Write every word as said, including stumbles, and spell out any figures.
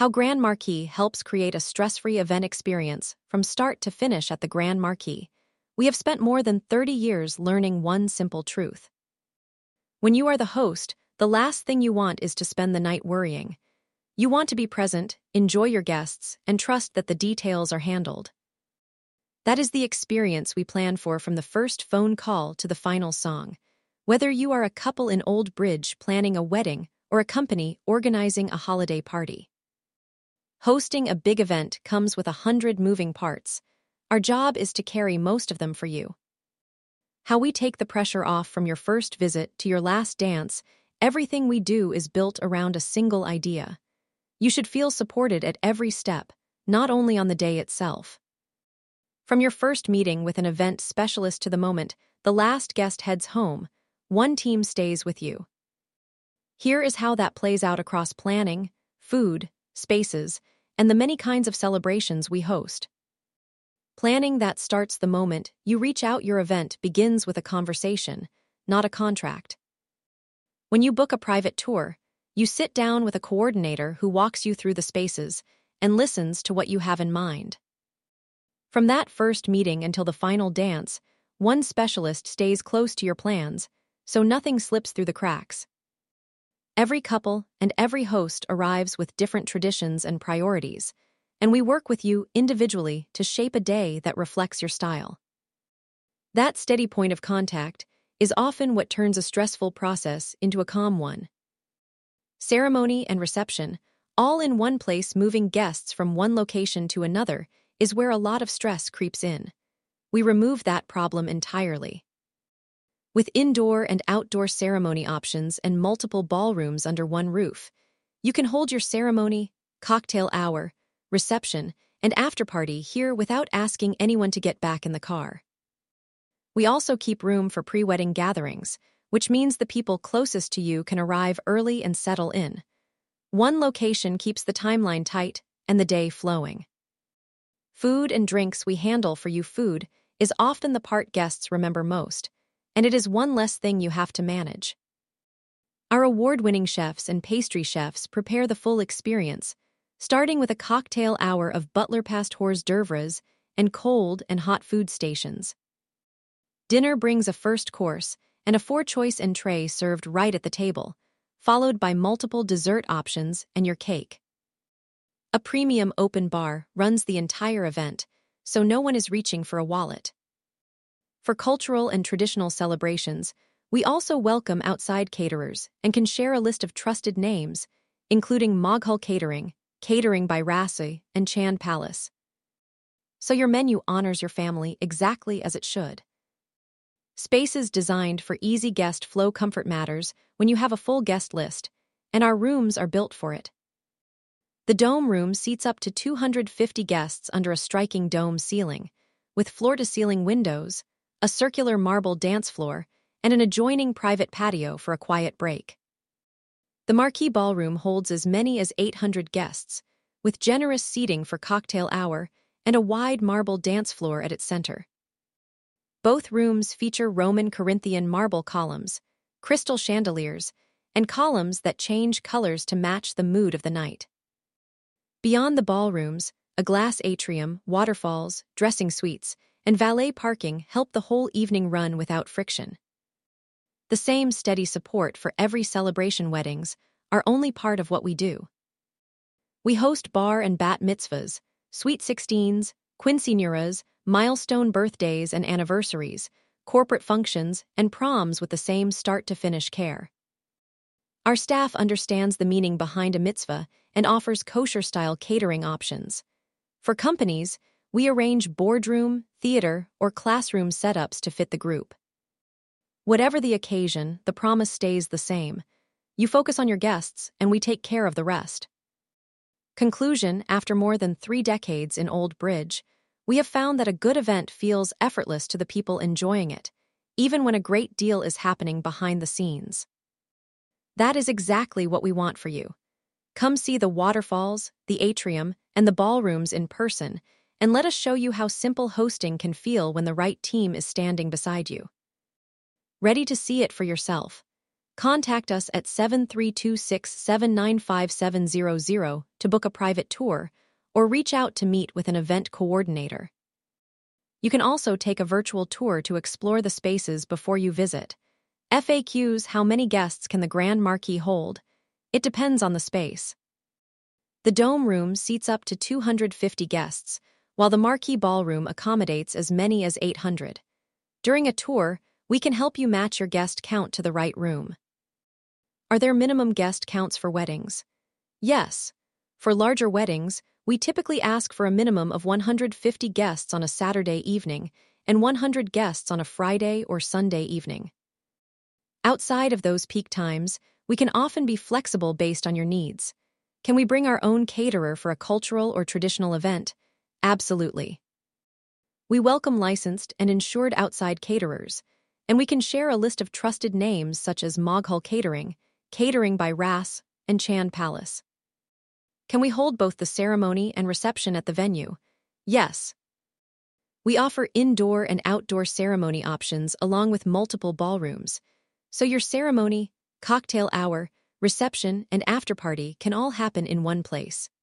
How Grand Marquis helps create a stress-free event experience from start to finish at the Grand Marquis. We have spent more than thirty years learning one simple truth. When you are the host, the last thing you want is to spend the night worrying. You want to be present, enjoy your guests, and trust that the details are handled. That is the experience we plan for from the first phone call to the final song. Whether you are a couple in Old Bridge planning a wedding or a company organizing a holiday party. Hosting a big event comes with a hundred moving parts. Our job is to carry most of them for you. How we take the pressure off from your first visit to your last dance, everything we do is built around a single idea. You should feel supported at every step, not only on the day itself. From your first meeting with an event specialist to the moment the last guest heads home, one team stays with you. Here is how that plays out across planning, food, spaces, and the many kinds of celebrations we host. Planning that starts the moment you reach out. Your event begins with a conversation, not a contract. When you book a private tour, you sit down with a coordinator who walks you through the spaces and listens to what you have in mind. From that first meeting until the final dance, one specialist stays close to your plans, so nothing slips through the cracks. Every couple and every host arrives with different traditions and priorities, and we work with you individually to shape a day that reflects your style. That steady point of contact is often what turns a stressful process into a calm one. Ceremony and reception, all in one place. Moving guests from one location to another is where a lot of stress creeps in. We remove that problem entirely. With indoor and outdoor ceremony options and multiple ballrooms under one roof, you can hold your ceremony, cocktail hour, reception, and afterparty here without asking anyone to get back in the car. We also keep room for pre-wedding gatherings, which means the people closest to you can arrive early and settle in. One location keeps the timeline tight and the day flowing. Food and drinks we handle for you. Food is often the part guests remember most, and it is one less thing you have to manage. Our award-winning chefs and pastry chefs prepare the full experience, starting with a cocktail hour of butler past hors d'oeuvres and cold and hot food stations. Dinner brings a first course and a four-choice entree served right at the table, followed by multiple dessert options and your cake. A premium open bar runs the entire event, so no one is reaching for a wallet. For cultural and traditional celebrations, we also welcome outside caterers and can share a list of trusted names, including Moghul Catering, Catering by Rassi, and Chand Palace. So your menu honors your family exactly as it should. Spaces designed for easy guest flow. Comfort matters when you have a full guest list, and our rooms are built for it. The dome room seats up to two hundred fifty guests under a striking dome ceiling, with floor-to-ceiling windows, a circular marble dance floor, and an adjoining private patio for a quiet break. The Marquis Ballroom holds as many as eight hundred guests, with generous seating for cocktail hour and a wide marble dance floor at its center. Both rooms feature Roman Corinthian marble columns, crystal chandeliers, and columns that change colors to match the mood of the night. Beyond the ballrooms, a glass atrium, waterfalls, dressing suites, and valet parking help the whole evening run without friction. The same steady support for every celebration. Weddings are only part of what we do. We host bar and bat mitzvahs, sweet sixteens, quinceañeras, milestone birthdays and anniversaries, corporate functions, and proms with the same start-to-finish care. Our staff understands the meaning behind a mitzvah and offers kosher-style catering options. For companies, we arrange boardroom, theater, or classroom setups to fit the group. Whatever the occasion, the promise stays the same. You focus on your guests, and we take care of the rest. Conclusion: after more than three decades in Old Bridge, we have found that a good event feels effortless to the people enjoying it, even when a great deal is happening behind the scenes. That is exactly what we want for you. Come see the waterfalls, the atrium, and the ballrooms in person, and let us show you how simple hosting can feel when the right team is standing beside you. Ready to see it for yourself? Contact us at seven three two six, seven nine five seven zero zero to book a private tour or reach out to meet with an event coordinator. You can also take a virtual tour to explore the spaces before you visit. F A Qs: How many guests can the Grand Marquis hold? It depends on the space. The Dome Room seats up to two hundred fifty guests, while the Marquis Ballroom accommodates as many as eight hundred. During a tour, we can help you match your guest count to the right room. Are there minimum guest counts for weddings? Yes. For larger weddings, we typically ask for a minimum of one hundred fifty guests on a Saturday evening and one hundred guests on a Friday or Sunday evening. Outside of those peak times, we can often be flexible based on your needs. Can we bring our own caterer for a cultural or traditional event? Absolutely. We welcome licensed and insured outside caterers, and we can share a list of trusted names such as Moghul Catering, Catering by Ras, and Chan Palace. Can we hold both the ceremony and reception at the venue? Yes. We offer indoor and outdoor ceremony options along with multiple ballrooms, so your ceremony, cocktail hour, reception, and afterparty can all happen in one place.